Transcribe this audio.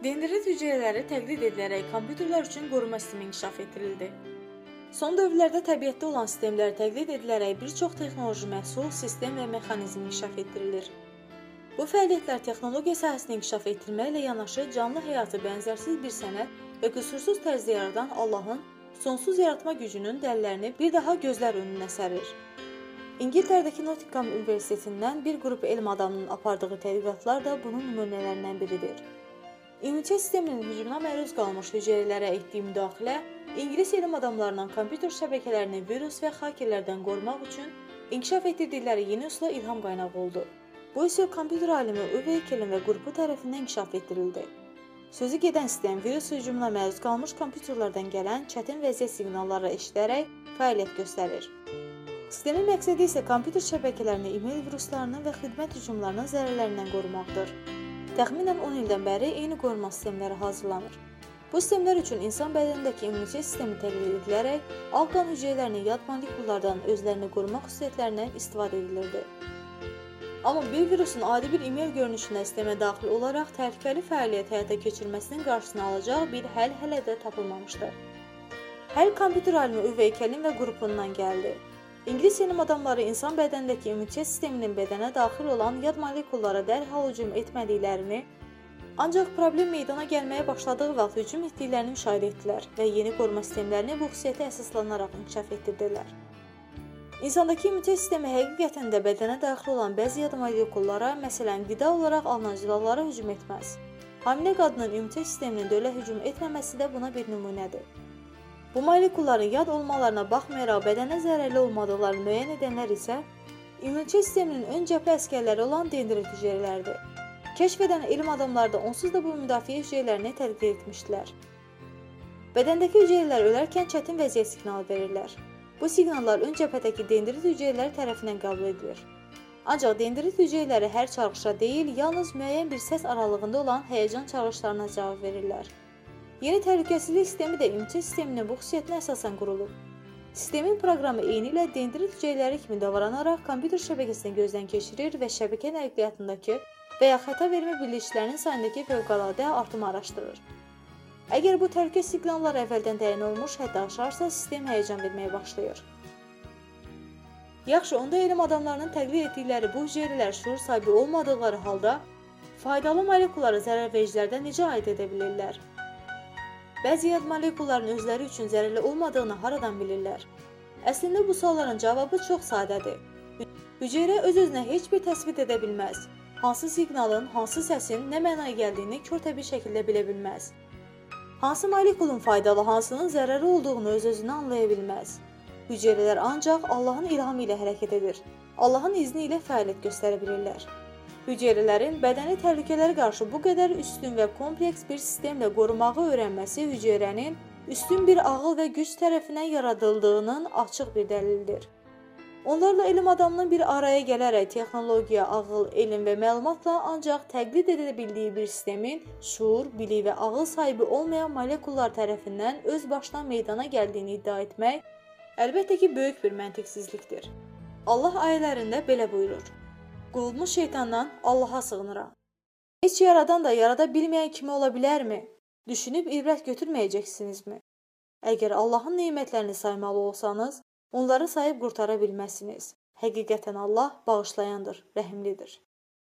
Dendrit hüceyrələri təqlid edilərək kompüterlər üçün qoruma sistemi inkişaf etdirildi. Son dövrlərdə təbiətdə olan sistemlər təqlid edilərək bir çox texnoloji məhsul, sistem və mexanizm inkişaf etdirilir. Bu fəaliyyətlər texnologiya sahəsini inkişaf etdirməklə yanaşı canlı həyatı bənzərsiz bir sənət və qüsursuz tərzdə yaradan Allahın sonsuz yaratma gücünün dəlillərini bir daha gözlər önünə sərir. İngiltərdəki Nottingham Universitetindən bir qrup elm adamının apardığı tədqiqatlar da bunun nümunələrindən biridir. İmmunitet sisteminin hücumuna məruz qalmış hüceyrələrə etdiyi müdaxilə İngilis elm adamlarının kompüter şəbəkələrini virus və hakerlərdən qorumaq üçün inkişaf etdirdikləri yeni üsula ilham qaynağı oldu. Bu üsul kompüter alimi Uwe Kelin və qrupu tərəfindən inkişaf etdirildi. Sözü gedən sistem virus hücumuna məruz qalmış kompüterlərdən gələn çətin vəziyyət siqnalları eşidərək fəaliyyət göstərir. Sistemin məqsədi isə kompüter şəbəkələrini e-mail viruslarının və xidmət hücumlarının zərərlərindən qorumaqdır. Təxminən 10 ildən bəri eyni qoruma sistemləri hazırlanır. Bu sistemlər üçün insan bədənindəki immunitet sistemi təqlid edilərək alqan hüceyrələrinin yad molekullardan özlərini qorumaq xüsusiyyətlərindən istifadə edilirdi. Amma bir virusun adi bir e-mail görünüşünə sistemə daxil olaraq təhlükəli fəaliyyət həyata keçirməsinin qarşısını alacaq bir həll hələ də tapılmamışdır. Həll kompüter alimi Uwe Kelin və qrupundan gəldi. İngilis elm adamları insan bədənindəki immunitet sisteminin bədənə daxil olan yad molekullara dərhal hücum etmədiklərini, ancaq problem meydana gəlməyə başladığı vaxt hücum etdiklərini müşahidə etdilər və yeni qoruma sistemlərini bu xüsusiyyətə əsaslanaraq inkişaf etdirdilər. İnsandakı immunitet sistemi həqiqətən də bədənə daxil olan bəzi yad molekullara, məsələn, qida olaraq alınan zilallara hücum etməz. Hamilə qadının immunitet sisteminin dölə hücum etməməsi də buna bir nümunədir. Bu molekulların yad olmalarına baxmayaraq bədənə zərərli olmadıqlarını müəyyən edənlər isə immunitet sisteminin ön cəbhə əsgərləri olan dendrit hüceyrələrdir. Kəşf edən elm adamları da onsuz da bu müdafiə hüceyrələrini tədqiq etmişdilər. Bədəndəki hüceyrələr ölərkən çətin vəziyyət siqnalı verirlər. Bu siqnallar ön cəbhədəki dendrit hüceyrələri tərəfindən qəbul edilir. Ancaq dendrit hüceyrələri hər çağırışa deyil, yalnız müəyyən bir səs aralığında olan həyəcan çağırışlarına cavab verirlər. Yeni təhlükəsizlik sistemi də immunitet sisteminin bu xüsusiyyətinə əsasən qurulub. Sistemin proqramı eynilə dendrit hüceyrələri kimi davranaraq kompüter şəbəkəsini gözdən keçirir və şəbəkə nəqliyyatındakı və ya xəta vermə biliklərinin sayındakı fövqəladə artımı araşdırır. Əgər bu təhlükə siqnalları əvvəldən təyin olmuş həddə aşarsa, sistem həyəcan verməyə başlayır. Yaxşı, onda elm adamlarının təqlid etdikləri bu hüceyrələr şuur sahibi olmadıqları halda faydalı molekulları zərərvericilərdən necə ayırt edə bilirlər? Bəzi yad molekulların özləri üçün zərərli olmadığını haradan bilirlər? Əslində bu sualların cavabı çox sadədir. Hüceyrə öz-özünə heç bir təsbit edə bilməz. Hansı siqnalın, hansı səsin nə mənaya gəldiyini körtəbii şəkildə bilə bilməz. Hansı molekulun faydalı, hansının zərərli olduğunu öz-özünə anlaya bilməz. Hüceyrələr ancaq Allahın ilhamı ilə hərəkət edir. Allahın izni ilə fəaliyyət göstərə bilirlər. Hüceyrələrin bədəni təhlükələrə qarşı bu qədər üstün və kompleks bir sistemlə qorumağı öyrənməsi hüceyrənin üstün bir ağıl və güc tərəfindən yaradıldığının açıq bir dəlildir. Onlarla elm adamının bir araya gələrək texnologiya, ağıl, elm və məlumatla ancaq təqlid edə bildiyi bir sistemin şuur, bilik və ağıl sahibi olmayan molekullar tərəfindən öz başına meydana gəldiyini iddia etmək əlbəttə ki, böyük bir məntiqsizlikdir. Allah ayələrində belə buyurur: Qovulmuş şeytandan Allaha sığınıram. Heç yaradan da yarada bilməyən kimi ola bilərmi? Düşünüb ibrət götürməyəcəksinizmi? Əgər Allahın nemətlərini saymalı olsanız, onları sayıb qurtara bilməzsiniz. Həqiqətən Allah bağışlayandır, rəhimlidir.